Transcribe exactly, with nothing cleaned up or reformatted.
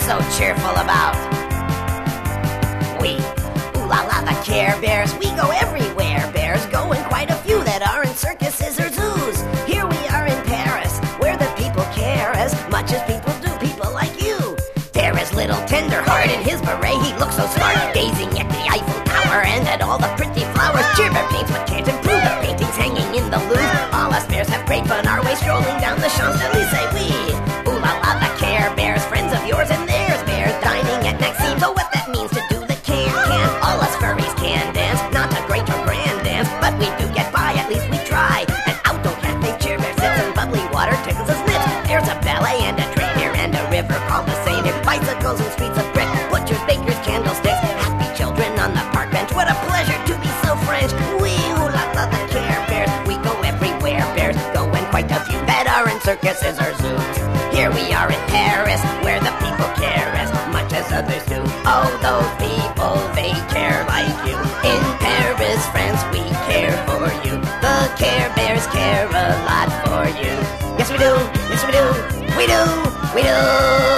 so cheerful about? We, ooh la la, the Care Bears, we go everywhere. Bears go in quite a few that are in circuses or zoos. Here we are in Paris, where the people care as much as people do, people like you. There is little Tenderheart in his beret, he looks so smart, gazing at the Eiffel Tower and at all the pretty flowers. Cheerbear paints but can't improve the paintings hanging in the Louvre. All us bears have great fun our way, strolling down the Champs-Elysees. We, ooh la la, the Care Bears, friends of yours and theirs. Bears dining at Maxime, so what that means to do the can-can. All us furries can dance, not a great or grand dance, but we do get by, at least we try. An outdoor cafe, Cheerbear sits and bubbly water tickles his lips. There's a ballet and a train here and a river called the Seine. Bicycles and streets of brick, butchers, bakers, candlesticks, happy children on the park bench. What a pleasure to be so French. We, ooh la la, the Care Bears, we go everywhere. Bears go in quite a few that are in circuses or zoos. Here we are in Paris, where the people care as much as others do. Oh, those people, they care like you. In Paris, France, we care for you. The Care Bears care a lot for you. Yes we do, yes we do, we do, we do.